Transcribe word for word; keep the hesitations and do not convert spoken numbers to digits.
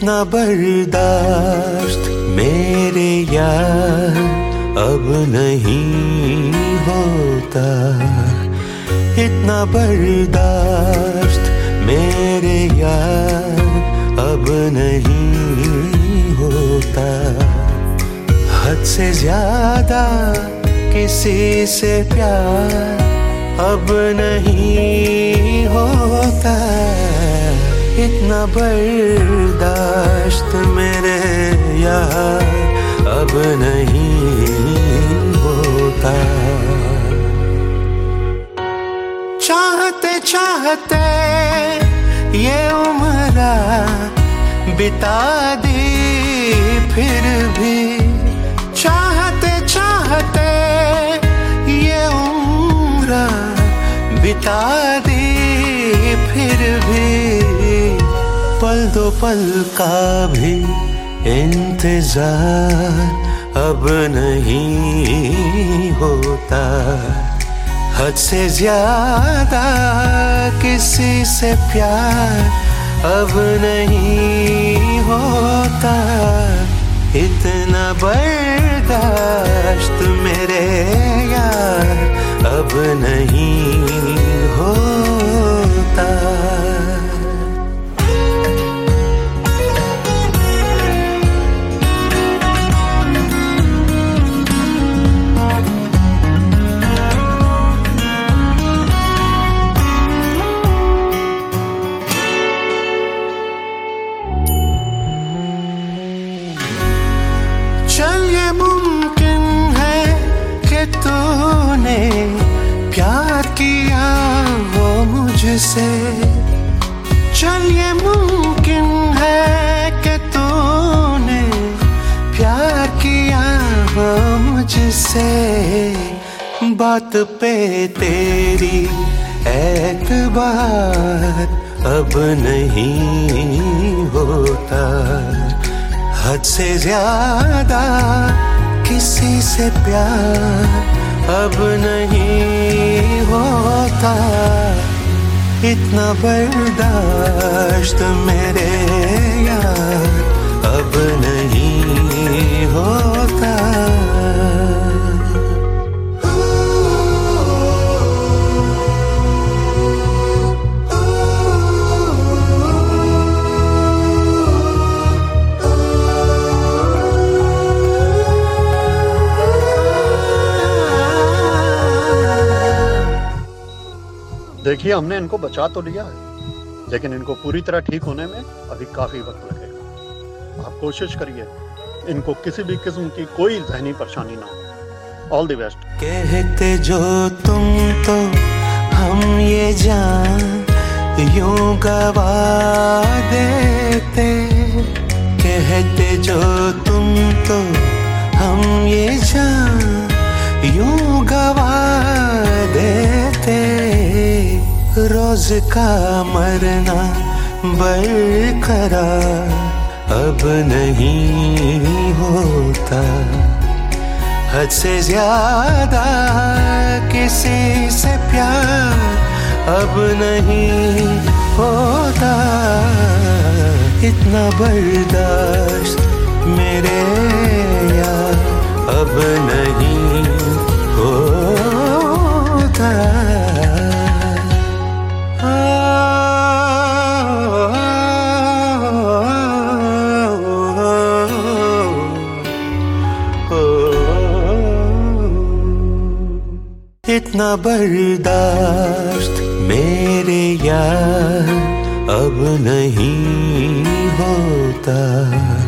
इतना बर्दाश्त मेरे यार अब नहीं होता, इतना बर्दाश्त मेरे यार अब नहीं होता। हद से ज्यादा किसी से प्यार अब नहीं होता, इतना बर्दाश्त मेरे यार अब नहीं होता। चाहते चाहते ये उम्र बिता दी, फिर भी चाहते चाहते ये उम्र बिता दी, फिर भी पल दो पल का भी इंतजार अब नहीं होता। हद से ज्यादा किसी से प्यार अब नहीं होता, इतना बर्दाश्त मेरे यार अब नहीं होता। चल ये मुमकिन है कि तूने प्यार किया वो मुझसे, चल ये मुमकिन है कि तूने प्यार किया वो मुझसे। बात पे तेरी एतबार अब नहीं होता, हद से ज्यादा किसी से प्यार अब नहीं होता, इतना बर्दाश्त मेरे यार अब नहीं होता। देखिए, हमने इनको बचा तो लिया है, लेकिन इनको पूरी तरह ठीक होने में अभी काफी वक्त लगेगा। आप कोशिश करिए इनको किसी भी किस्म की कोई ज़हनी परेशानी ना हो। All the best. कहते जो तुम तो हम ये जान यूं गवा देते, कहते जो तुम तो हम ये जान यूं गवा देते। रोज का मरना बरकरार अब नहीं होता, हद से ज्यादा किसी से प्यार अब नहीं होता, इतना बर्दाश्त मेरे यार अब नहीं होता। इतना बर्दाश्त मेरे यार अब नहीं होता।